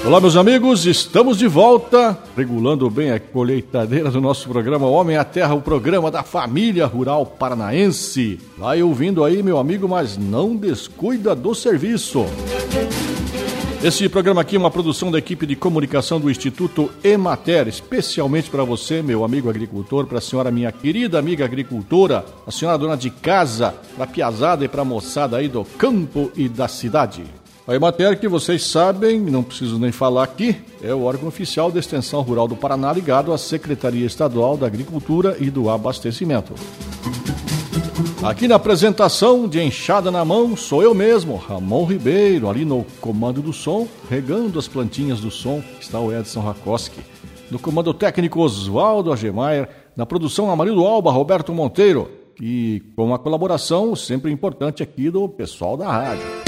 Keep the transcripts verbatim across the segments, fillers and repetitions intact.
Olá, meus amigos, estamos de volta, regulando bem a colheitadeira do nosso programa Homem à Terra, o programa da família rural paranaense. Vai ouvindo aí, meu amigo, mas não descuida do serviço. Esse programa aqui é uma produção da equipe de comunicação do Instituto Emater, especialmente para você, meu amigo agricultor, para a senhora, minha querida amiga agricultora, a senhora dona de casa, para a piazada e para a moçada aí do campo e da cidade. A Emater, que vocês sabem, não preciso nem falar aqui, é o órgão oficial da Extensão Rural do Paraná, ligado à Secretaria Estadual da Agricultura e do Abastecimento. Aqui na apresentação de Enxada na Mão, sou eu mesmo, Ramon Ribeiro, ali no comando do som, regando as plantinhas do som, está o Edson Rakoski. No comando técnico, Oswaldo Agemaier, na produção Amarildo Alba, Roberto Monteiro, e com a colaboração sempre importante aqui do pessoal da rádio.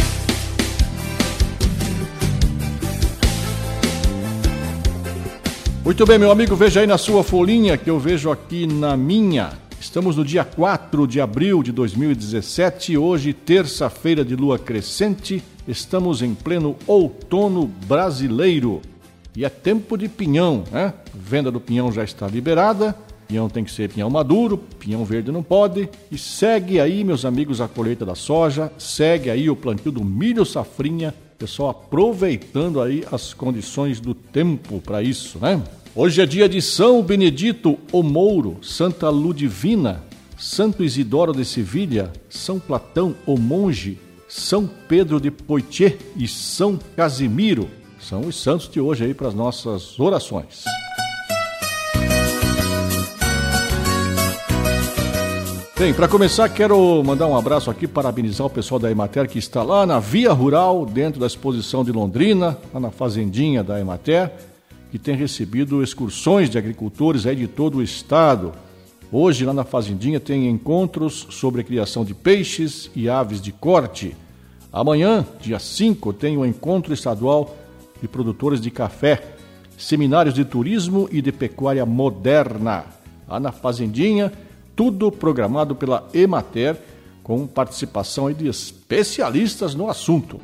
Muito bem, meu amigo, veja aí na sua folhinha que eu vejo aqui na minha. Estamos no dia quatro de abril de dois mil e dezessete, hoje terça-feira de lua crescente, estamos em pleno outono brasileiro. E é tempo de pinhão, né? Venda do pinhão já está liberada, pinhão tem que ser pinhão maduro, pinhão verde não pode. E segue aí, meus amigos, a colheita da soja, segue aí o plantio do milho safrinha, pessoal aproveitando aí as condições do tempo para isso, né? Hoje é dia de São Benedito o Mouro, Santa Ludivina, Santo Isidoro de Sevilha, São Platão o Monge, São Pedro de Poitiers e São Casimiro. São os santos de hoje aí para as nossas orações. Bem, para começar, quero mandar um abraço aqui, parabenizar o pessoal da Emater que está lá na Via Rural, dentro da exposição de Londrina, lá na fazendinha da Emater, que tem recebido excursões de agricultores aí de todo o estado. Hoje, lá na fazendinha, tem encontros sobre a criação de peixes e aves de corte. Amanhã, dia cinco, tem o encontro estadual de produtores de café, seminários de turismo e de pecuária moderna. Lá na fazendinha, tudo programado pela Emater, com participação aí de especialistas no assunto.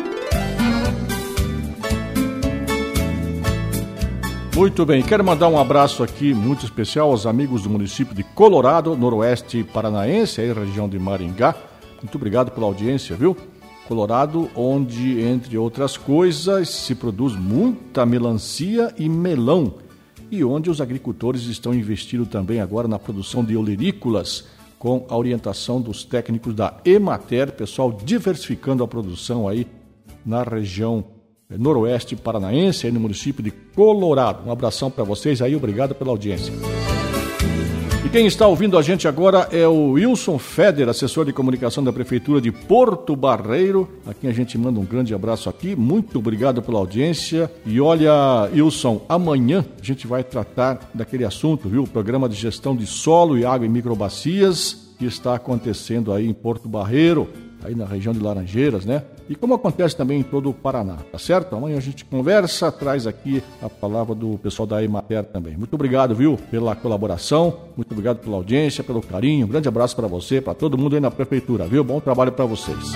Muito bem, quero mandar um abraço aqui muito especial aos amigos do município de Colorado, noroeste paranaense, aí região de Maringá. Muito obrigado pela audiência, viu? Colorado, onde, entre outras coisas, se produz muita melancia e melão, e onde os agricultores estão investindo também agora na produção de olerícolas, com a orientação dos técnicos da Emater, pessoal diversificando a produção aí na região noroeste paranaense, aí no município de Colorado. Um abração para vocês aí, obrigado pela audiência. E quem está ouvindo a gente agora é o Wilson Feder, assessor de comunicação da Prefeitura de Porto Barreiro, a quem a gente manda um grande abraço aqui, muito obrigado pela audiência. E olha, Wilson, amanhã a gente vai tratar daquele assunto, viu? O programa de gestão de solo e água em microbacias, que está acontecendo aí em Porto Barreiro, aí na região de Laranjeiras, né? E como acontece também em todo o Paraná, tá certo? Amanhã a gente conversa, traz aqui a palavra do pessoal da Emater também. Muito obrigado, viu, pela colaboração, muito obrigado pela audiência, pelo carinho. Um grande abraço para você, para todo mundo aí na Prefeitura, viu? Bom trabalho para vocês.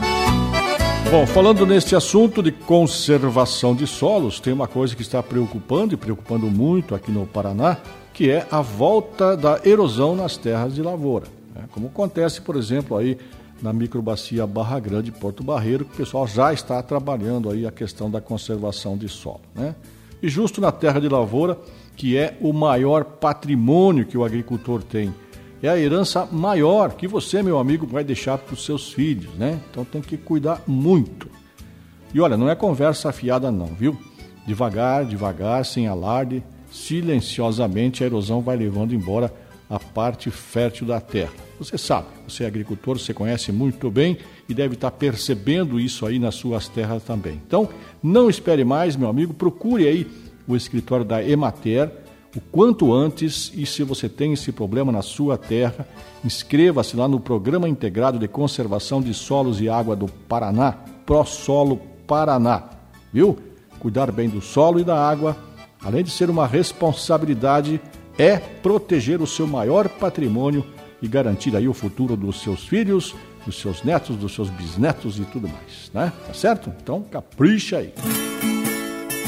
Bom, falando neste assunto de conservação de solos, tem uma coisa que está preocupando e preocupando muito aqui no Paraná, que é a volta da erosão nas terras de lavoura, né? Como acontece, por exemplo, aí na microbacia Barra Grande, Porto Barreiro, que o pessoal já está trabalhando aí a questão da conservação de solo, né? E justo na terra de lavoura, que é o maior patrimônio que o agricultor tem, é a herança maior que você, meu amigo, vai deixar para os seus filhos, né? Então tem que cuidar muito. E olha, não é conversa afiada não, viu? Devagar, devagar, sem alarde, silenciosamente a erosão vai levando embora a parte fértil da terra. Você sabe, você é agricultor, você conhece muito bem e deve estar percebendo isso aí nas suas terras também. Então, não espere mais, meu amigo, procure aí o escritório da Emater o quanto antes, e se você tem esse problema na sua terra, inscreva-se lá no Programa Integrado de Conservação de Solos e Água do Paraná, ProSolo Paraná, viu? Cuidar bem do solo e da água, além de ser uma responsabilidade, é proteger o seu maior patrimônio e garantir aí o futuro dos seus filhos, dos seus netos, dos seus bisnetos e tudo mais, né? Tá certo? Então, capricha aí.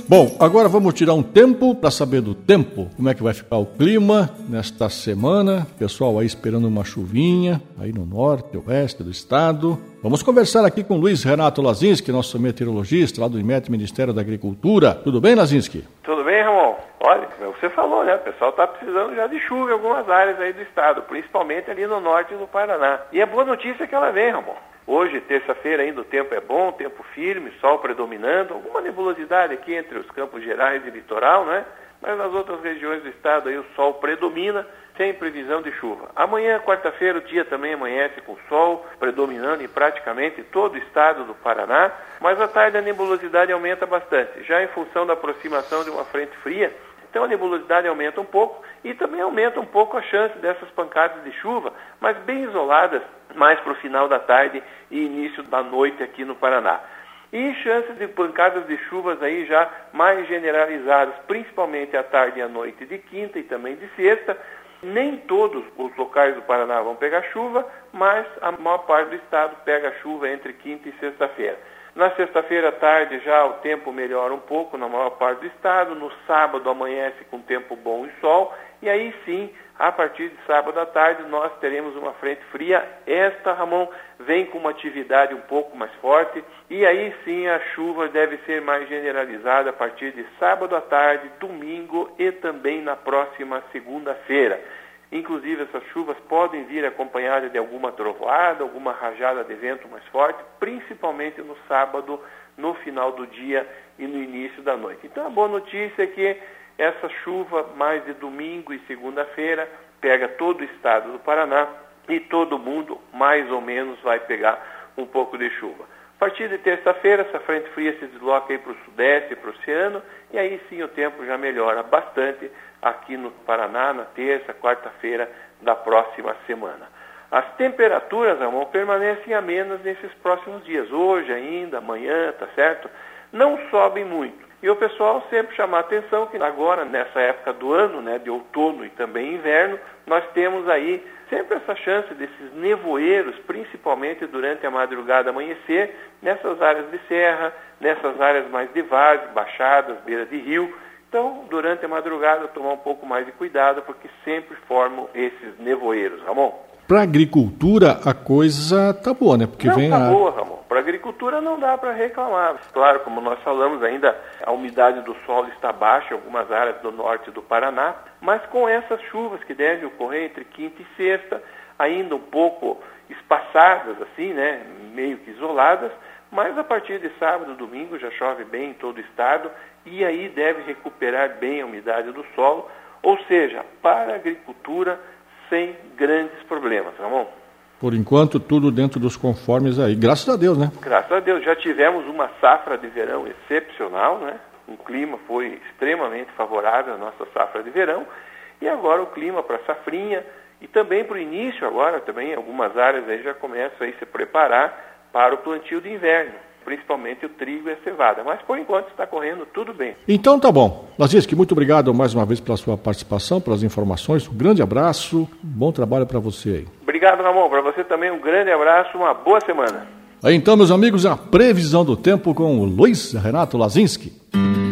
Bom, agora vamos tirar um tempo para saber do tempo, como é que vai ficar o clima nesta semana. Pessoal aí esperando uma chuvinha aí no norte, oeste do estado. Vamos conversar aqui com Luiz Renato Lazinski, nosso meteorologista lá do IMET, Ministério da Agricultura. Tudo bem, Lazinski? Tudo bem, Ramon? Olha, você falou, né? O pessoal está precisando já de chuva em algumas áreas aí do estado, principalmente ali no norte do Paraná. E a boa notícia é que ela vem, Ramon. Hoje, terça-feira, ainda o tempo é bom, tempo firme, sol predominando, alguma nebulosidade aqui entre os Campos Gerais e litoral, né? Mas nas outras regiões do estado aí o sol predomina, sem previsão de chuva. Amanhã, quarta-feira, o dia também amanhece com sol predominando em praticamente todo o estado do Paraná, mas à tarde a nebulosidade aumenta bastante, já em função da aproximação de uma frente fria. Então a nebulosidade aumenta um pouco e também aumenta um pouco a chance dessas pancadas de chuva, mas bem isoladas, mais para o final da tarde e início da noite aqui no Paraná. E chances de pancadas de chuvas aí já mais generalizadas, principalmente à tarde e à noite de quinta e também de sexta. Nem todos os locais do Paraná vão pegar chuva, mas a maior parte do estado pega chuva entre quinta e sexta-feira. Na sexta-feira à tarde já o tempo melhora um pouco na maior parte do estado. No sábado amanhece com tempo bom e sol. E aí sim, a partir de sábado à tarde, nós teremos uma frente fria. Esta, Ramon, vem com uma atividade um pouco mais forte. E aí sim a chuva deve ser mais generalizada a partir de sábado à tarde, domingo e também na próxima segunda-feira. Inclusive, essas chuvas podem vir acompanhadas de alguma trovoada, alguma rajada de vento mais forte, principalmente no sábado, no final do dia e no início da noite. Então, a boa notícia é que essa chuva, mais de domingo e segunda-feira, pega todo o estado do Paraná e todo mundo, mais ou menos, vai pegar um pouco de chuva. A partir de terça-feira, essa frente fria se desloca aí para o sudeste e para o oceano, e aí sim o tempo já melhora bastante aqui no Paraná, na terça, quarta-feira da próxima semana. As temperaturas, Ramon, permanecem amenas nesses próximos dias. Hoje ainda, amanhã, tá certo? Não sobem muito. E o pessoal sempre chama a atenção que agora, nessa época do ano, né, de outono e também inverno, nós temos aí sempre essa chance desses nevoeiros, principalmente durante a madrugada amanhecer, nessas áreas de serra, nessas áreas mais de várzea, baixadas, beira de rio. Então, durante a madrugada, tomar um pouco mais de cuidado, porque sempre formam esses nevoeiros, Ramon. Para a agricultura, a coisa tá boa, né? Porque não vem tá a... boa, Ramon. Para a agricultura não dá para reclamar. Claro, como nós falamos ainda, a umidade do solo está baixa em algumas áreas do norte do Paraná, mas com essas chuvas que devem ocorrer entre quinta e sexta, ainda um pouco espaçadas, assim, né? Meio que isoladas, mas a partir de sábado, domingo, já chove bem em todo o estado, e aí deve recuperar bem a umidade do solo, ou seja, para a agricultura, sem grandes problemas, Ramon. Por enquanto, tudo dentro dos conformes aí. Graças a Deus, né? Graças a Deus. Já tivemos uma safra de verão excepcional, né? O clima foi extremamente favorável à nossa safra de verão. E agora o clima para a safrinha e também para o início agora, também algumas áreas aí já começam a se preparar para o plantio de inverno. Principalmente o trigo e a cevada. Mas, por enquanto, está correndo tudo bem. Então, tá bom. Lazinski, muito obrigado mais uma vez pela sua participação, pelas informações. Um grande abraço, bom trabalho para você aí. Obrigado, Ramon. Para você também um grande abraço, uma boa semana. Aí, então, meus amigos, a previsão do tempo com o Luiz Renato Lazinski.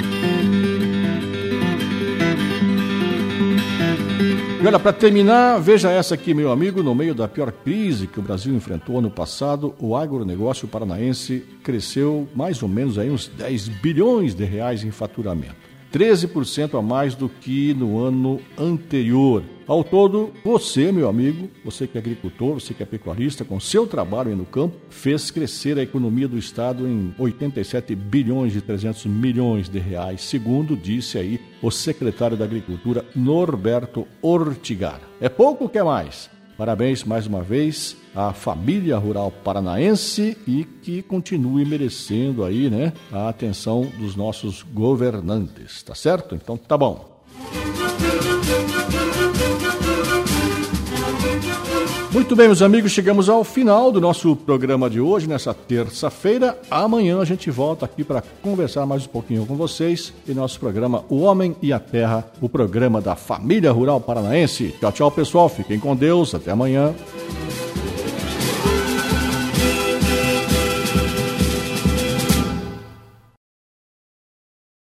E olha, para terminar, veja essa aqui, meu amigo, no meio da pior crise que o Brasil enfrentou ano passado, o agronegócio paranaense cresceu mais ou menos aí uns dez bilhões de reais em faturamento. treze por cento a mais do que no ano anterior. Ao todo, você, meu amigo, você que é agricultor, você que é pecuarista, com seu trabalho aí no campo, fez crescer a economia do Estado em oitenta e sete bilhões e trezentos milhões de reais, segundo disse aí o secretário da Agricultura, Norberto Ortigara. É pouco ou quer mais? Parabéns mais uma vez à família rural paranaense e que continue merecendo aí, né, a atenção dos nossos governantes, tá certo? Então tá bom. Muito bem, meus amigos, chegamos ao final do nosso programa de hoje, nessa terça-feira. Amanhã a gente volta aqui para conversar mais um pouquinho com vocês em nosso programa O Homem e a Terra, o programa da família rural paranaense. Tchau, tchau, pessoal. Fiquem com Deus. Até amanhã.